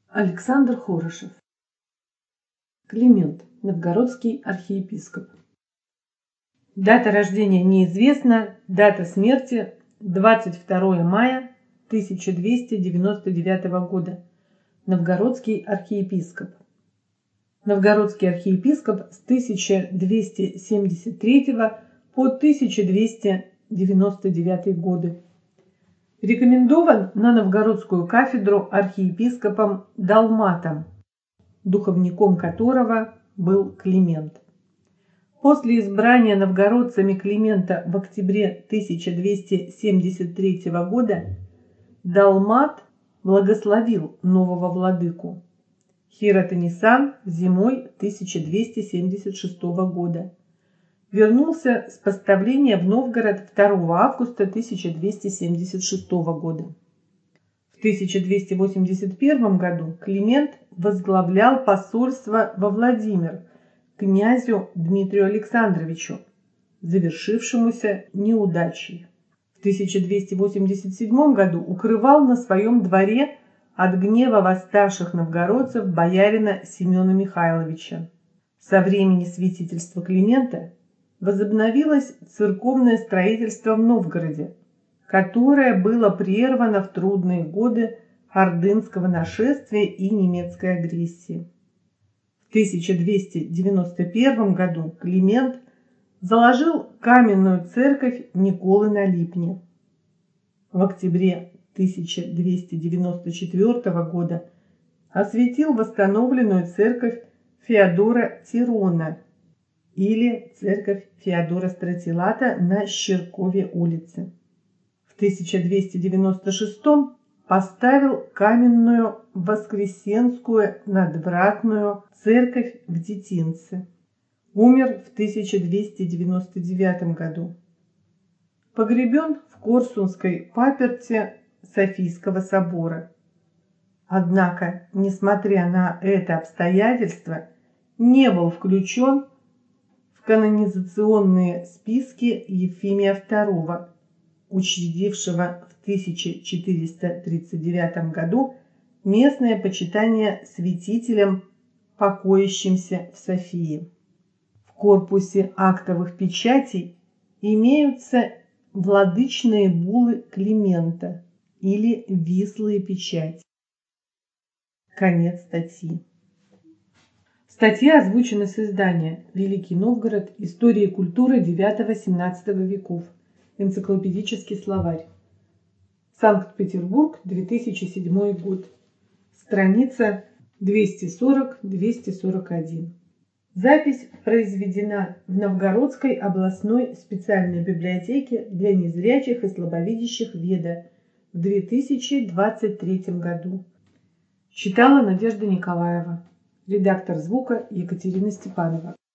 Александр Хорошев. Климент, новгородский архиепископ. Дата рождения неизвестна, дата смерти 22 мая 1299 года. Новгородский архиепископ. Новгородский архиепископ с 1273 по 1299 годы. Рекомендован на новгородскую кафедру архиепископом Далматом, духовником которого был Климент. После избрания новгородцами Климента в октябре 1273 года Далмат благословил нового владыку Хиратонисан зимой 1276 года. Вернулся с поставления в Новгород 2 августа 1276 года. В 1281 году Климент возглавлял посольство во Владимир князю Дмитрию Александровичу, завершившемуся неудачей. В 1287 году укрывал на своем дворе от гнева восставших новгородцев боярина Семена Михайловича. Со времени святительства Климента возобновилось церковное строительство в Новгороде, которое было прервано в трудные годы ордынского нашествия и немецкой агрессии. В 1291 году Климент заложил каменную церковь Николы на Липне. В октябре 1294 года осветил восстановленную церковь Феодора Тирона или церковь Феодора Стратилата на Щеркове улице. В 1296 поставил каменную Воскресенскую надвратную церковь в Детинце. Умер в 1299 году. Погребен в Корсунской паперти Софийского собора. Однако, несмотря на это обстоятельство, не был включен в канонизационные списки Ефимия II, учредившего в 1439 году местное почитание святителем, покоящимся в Софии. В корпусе актовых печатей имеются владычные буллы Климента или вислые печати. Конец статьи. Статья озвучена с издания «Великий Новгород. История и культура IX-XVII веков. Энциклопедический словарь». Санкт-Петербург, 2007 год. Страница 240-241. Запись произведена в Новгородской областной специальной библиотеке для незрячих и слабовидящих Веда в 2023 году. Читала Надежда Николаева. Редактор звука Екатерина Степанова.